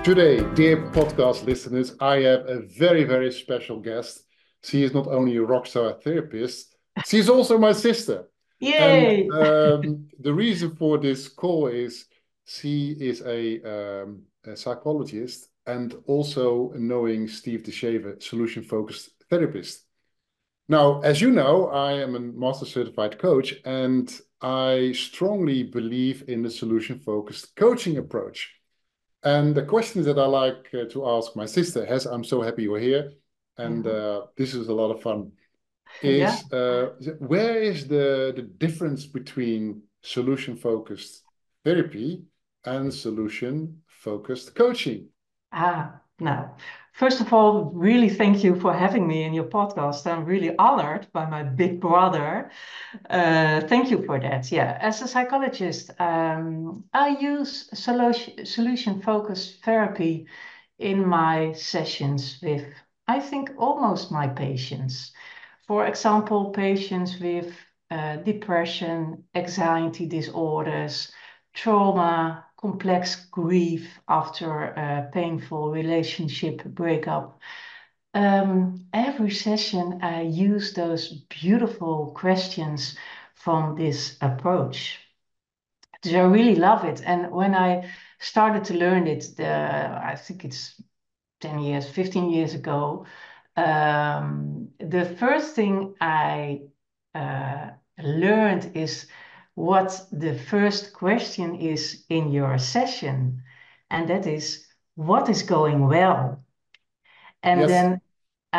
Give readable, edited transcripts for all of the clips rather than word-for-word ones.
Today, dear podcast listeners, I have a very, very special guest. She is not only a rockstar therapist, she's also my sister. And Yay! the reason for this call is she is a psychologist and also knowing Steve DeShaver, solution-focused therapist. Now, as you know, I am a master certified coach and I strongly believe in the solution-focused coaching approach. And the questions that I like to ask my sister, Hes, I'm so happy you're here, and Yeah. this is a lot of fun, Yeah. is where is the difference between solution-focused therapy and solution-focused coaching? Now, first of all, really thank you for having me in your podcast. I'm really honored by my big brother. Thank you for that. Yeah, as a psychologist, I use solution-focused therapy in my sessions with, I think, almost my patients. For example, patients with depression, anxiety disorders, trauma, complex grief after a painful relationship breakup. Every session, I use those beautiful questions from this approach. So I really love it. And when I started to learn it, I think it's 10 years, 15 years ago, the first thing I uh, learned is what the first question is in your session, and that is, what is going well? And Yes. then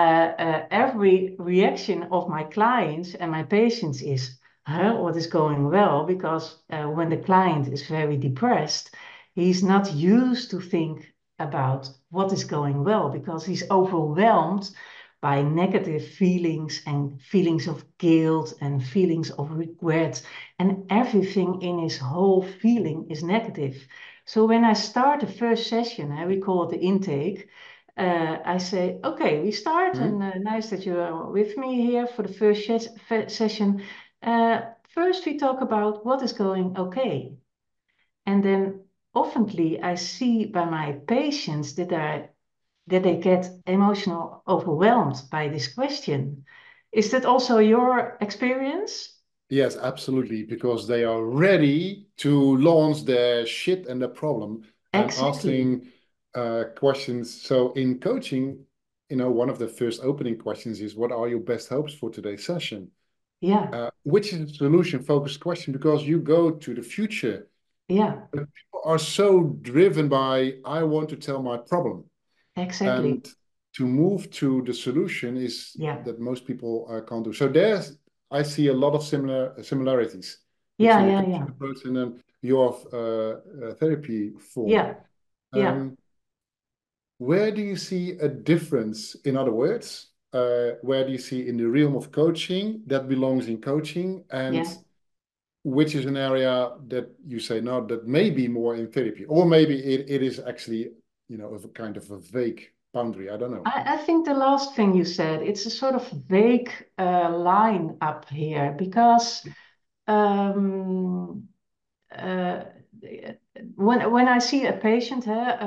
every reaction of my clients and my patients is, huh, what is going well? Because when the client is very depressed, he's not used to think about what is going well because he's overwhelmed by negative feelings and feelings of guilt and feelings of regret, and everything in his whole feeling is negative. So when I start the first session, we call it the intake, I say, okay, we start, Mhm. and nice that you are with me here for the first session. First, we talk about what is going okay. And then oftenly I see by my patients that they get emotional overwhelmed by this question. Is that also your experience? Yes, absolutely, because they are ready to launch their shit and the problem and Exactly. asking questions. So in coaching, one of the first opening questions is, what are your best hopes for today's session? Yeah, Which is a solution-focused question because you go to the future. yeah, But people are so driven by, I want to tell my problem. exactly. And to move to the solution is Yeah, that most people can't do. So I see a lot of similarities yeah, between the yeah, coaching yeah, approach and then your therapy form. yeah, yeah. Um, where do you see a difference? In other words, where do you see in the realm of coaching that belongs in coaching, and Yeah. which is an area that you say no, that may be more in therapy, or maybe it is actually, of a kind of a vague boundary. I don't know. I think the last thing you said, it's a sort of vague line up here because um, uh, when I see a patient,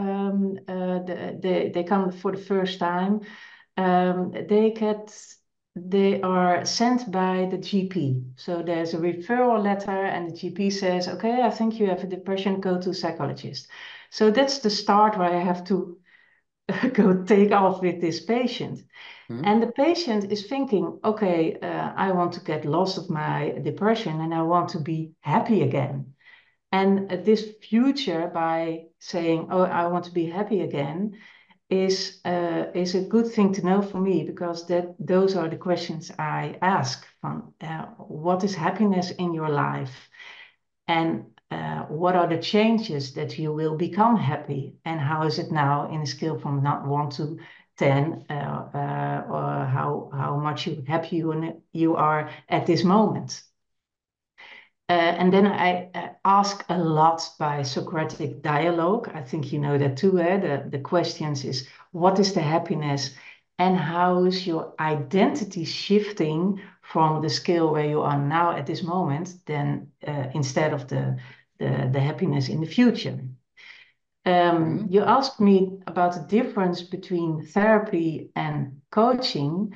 they come for the first time, they get they are sent by the GP. So there's a referral letter, and the GP says, "Okay, I think you have a depression. Go to a psychologist." So that's the start where I have to go take off with this patient. Mhm. And the patient is thinking, okay, I want to get lost of my depression and I want to be happy again. And this future by saying, oh, I want to be happy again is a good thing to know for me because those are the questions I ask from what is happiness in your life? And what are the changes that you will become happy? And how is it now in a scale from not 1 to 10, or how much happy you are at this moment? And then I ask a lot by Socratic dialogue. I think you know that too. The questions is, what is the happiness? And how is your identity shifting from the scale where you are now at this moment, then instead of the happiness in the future? You asked me about the difference between therapy and coaching.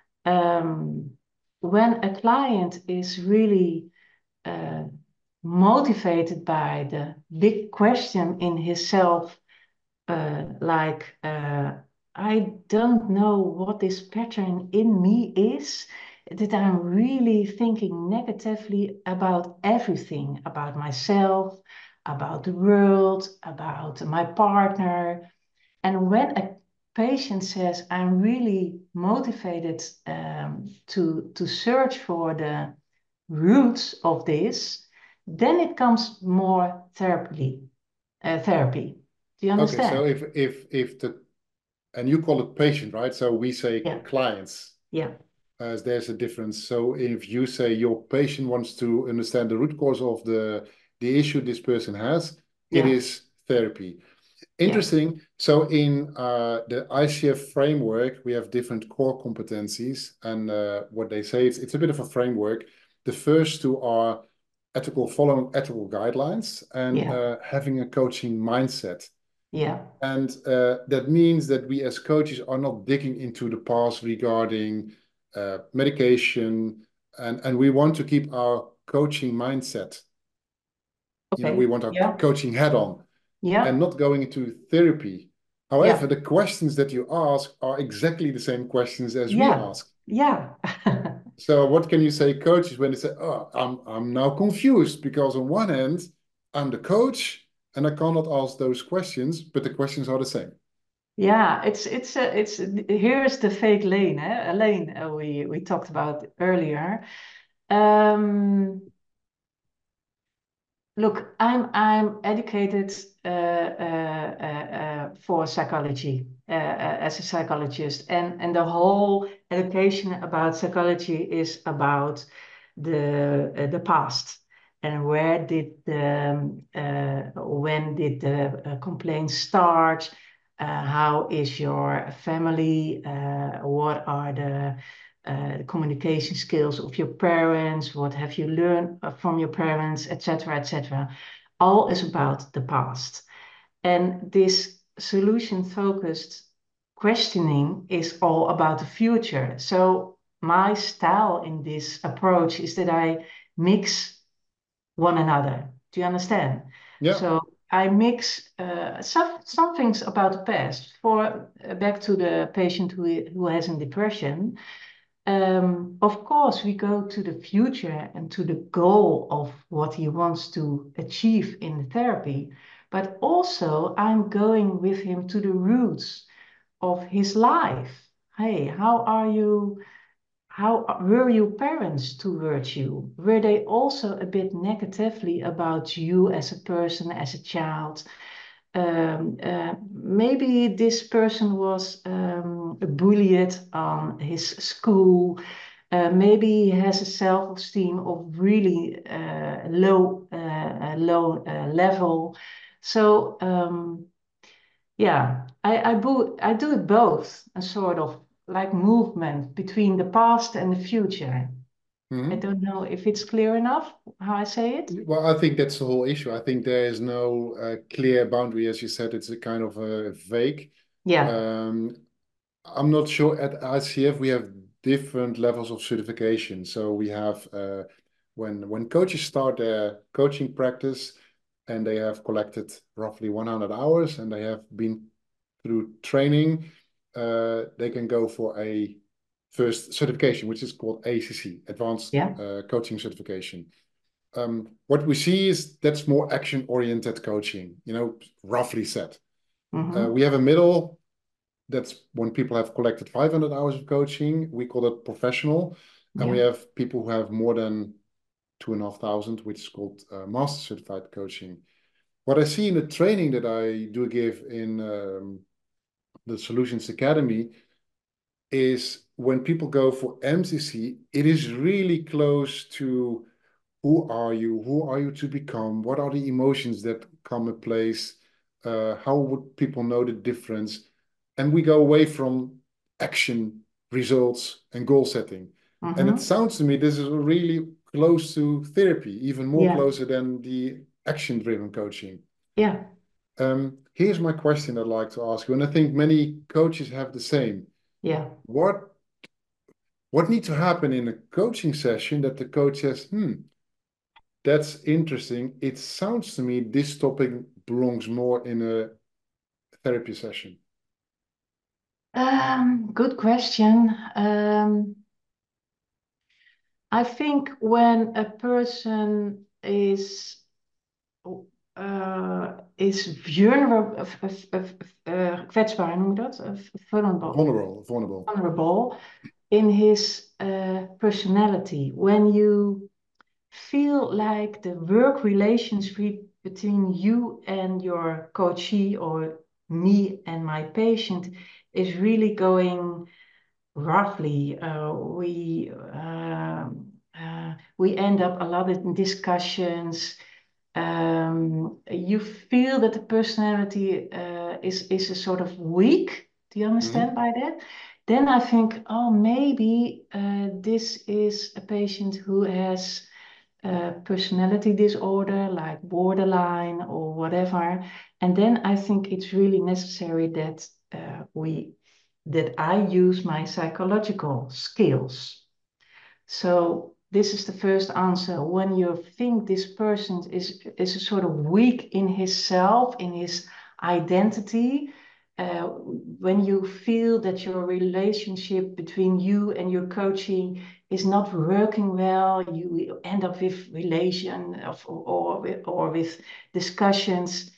When a client is really motivated by the big question in himself, I don't know what this pattern in me is, that I'm really thinking negatively about everything, about myself, about the world, about my partner. And when a patient says, I'm really motivated to search for the roots of this, then it comes more therapy. Do you Okay, so understand? if the and you call it patient, right? So we say Yeah, clients, yeah, as there's a difference. So if you say your patient wants to understand the root cause of the issue this person has, it yeah, is therapy. yeah, Interesting. So in the ICF framework, we have different core competencies, and what they say it's a bit of a framework. The first two are following ethical guidelines and yeah, having a coaching mindset. yeah. And that means that we as coaches are not digging into the past regarding medication, and we want to keep our coaching mindset. We Okay. want our Yeah, coaching head on and yeah, not going into therapy. However, yeah, the questions that you ask are exactly the same questions as we yeah, ask. yeah. So what can you say, coaches, when they say, "Oh, I'm now confused because on one hand, I'm the coach and I cannot ask those questions, but the questions are the same." Yeah, it's here's the fake lane, eh? A lane we talked about earlier. Um, Look, I'm educated for psychology as a psychologist, and the whole education about psychology is about the past and where did when did the complaints start? How is your family? What are the communication skills of your parents, what have you learned from your parents, etc., etc. All is about the past. And this solution focused questioning is all about the future. So, my style in this approach is that I mix one another. Do you understand? Yeah. So, I mix some things about the past. For back to the patient who has a depression, of course, we go to the future and to the goal of what he wants to achieve in the therapy, but also I'm going with him to the roots of his life. Hey, how are you? How were your parents towards you? Were they also a bit negatively about you as a person, as a child? Maybe this person was bullied on his school. Maybe he has a self-esteem of really low level. So yeah, I do it both, a sort of like movement between the past and the future. I Mhm. don't know if it's clear enough how I say it. Well, I think that's the whole issue. I think there is no clear boundary, as you said. It's a kind of vague. Yeah. Um, I'm not sure at ICF we have different levels of certification. So we have when coaches start their coaching practice and they have collected roughly 100 hours and they have been through training, they can go for a first certification, which is called ACC, Advanced Yeah. Coaching Certification. What we see is that's more action-oriented coaching, roughly said. Mm-hmm. We have a middle, that's when people have collected 500 hours of coaching. We call it professional. And we Yeah. have people who have more than 2,500, which is called master certified coaching. What I see in the training that I do give in the Solutions Academy is when people go for MCC, it is really close to who are you? Who are you to become? What are the emotions that come in place? How would people know the difference? And we go away from action, results, and goal setting. And it Mm-hmm. sounds to me this is really close to therapy, even more Yeah. closer than the action-driven coaching. Yeah. Here's my question I'd like to ask you, and I think many coaches have the same. Yeah. What needs to happen in a coaching session that the coach says, that's interesting. It sounds to me this topic belongs more in a therapy session. Good question. I think when a person is vulnerable, kwetsbaar, noem je dat? Vulnerable. Vulnerable in his personality. When you feel like the work relations between you and your coachee or me and my patient is really going roughly. We end up a lot in discussions. You feel that the personality is a sort of weak. Do you understand by that? Then I think, oh, maybe this is a patient who has personality disorder like borderline or whatever. And then I think it's really necessary that I use my psychological skills. So this is the first answer. When you think this person is a sort of weak in his self, in his identity, when you feel that your relationship between you and your coaching is not working well, you end up with or with discussions.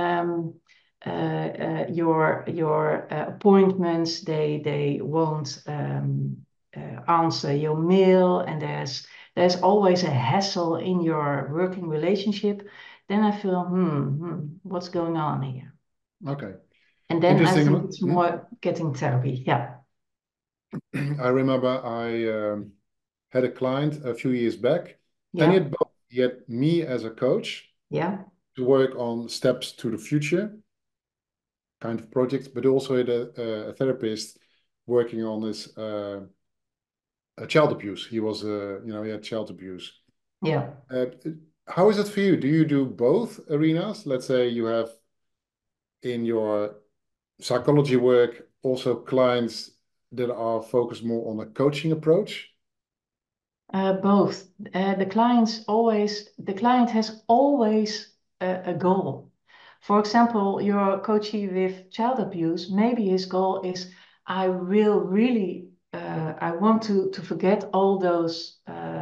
Your appointments, they won't answer your mail, and there's always a hassle in your working relationship. Then I feel, what's going on here? Okay. And then I Interesting. think it's more getting therapy. Yeah. I remember I had a client a few years back, Yeah. and he had me as a coach. Yeah. To work on steps to the future kind of project, but also had a therapist working on his child abuse. He was, he had child abuse. Yeah. How is it for you? Do you do both arenas? Let's say you have in your psychology work also clients that are focused more on a coaching approach? Both. The client has always a goal. For example, your coachee with child abuse, maybe his goal is, I will really, I want to forget all those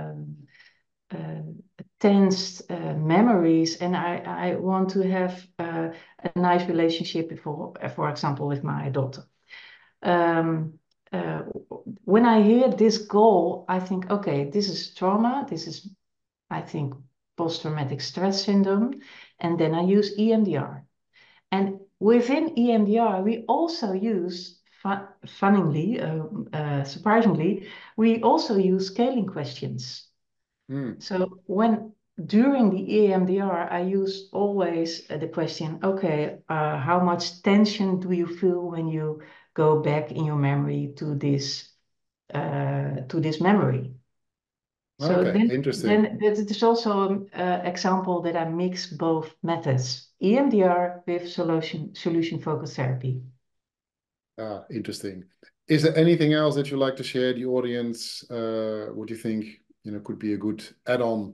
tense memories, and I want to have a nice relationship, for example, with my daughter. When I hear this goal, I think, okay, this is trauma. This is, I think, post-traumatic stress syndrome. And then I use EMDR. And within EMDR, we also use, surprisingly, we also use scaling questions. So during the EMDR, I use always the question, okay, how much tension do you feel when you go back in your memory to this memory? So Okay, interesting. then it is also an example that I mix both methods, EMDR with solution-focused therapy. Interesting. Is there anything else that you'd like to share the audience? What do you think, could be a good add-on?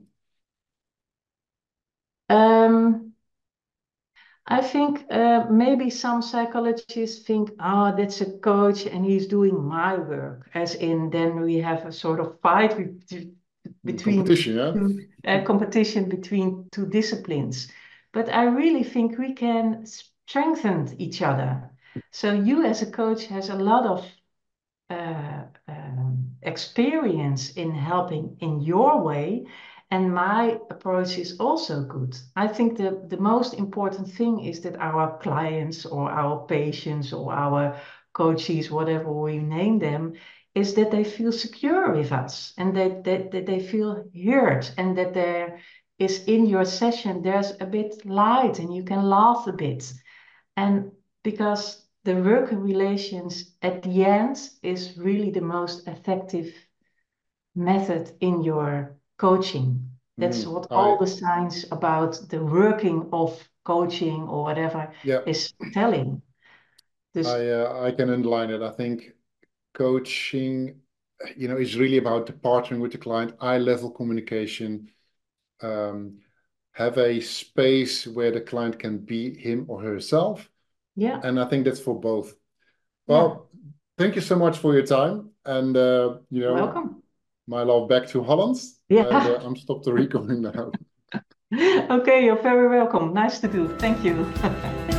I think maybe some psychologists think, oh, that's a coach and he's doing my work, as in then we have a sort of fight between competition between two disciplines. But I really think we can strengthen each other. So you as a coach has a lot of experience in helping in your way, and my approach is also good. I think the most important thing is that our clients or our patients or our coaches, whatever we name them, is that they feel secure with us, and that they feel heard, and that there is in your session there's a bit light and you can laugh a bit. And because the working relations at the end is really the most effective method in your coaching. That's what all the science about the working of coaching or whatever Yeah, is telling. Dus I can underline it. I think coaching, is really about the partnering with the client, eye level communication, um, have a space where the client can be him or herself. yeah, And I think that's for both. yeah, Well, thank you so much for your time. And, welcome. my love back to Holland. And Yeah. I'm stopped the recording now. Okay, you're very welcome. Nice to do. Thank you.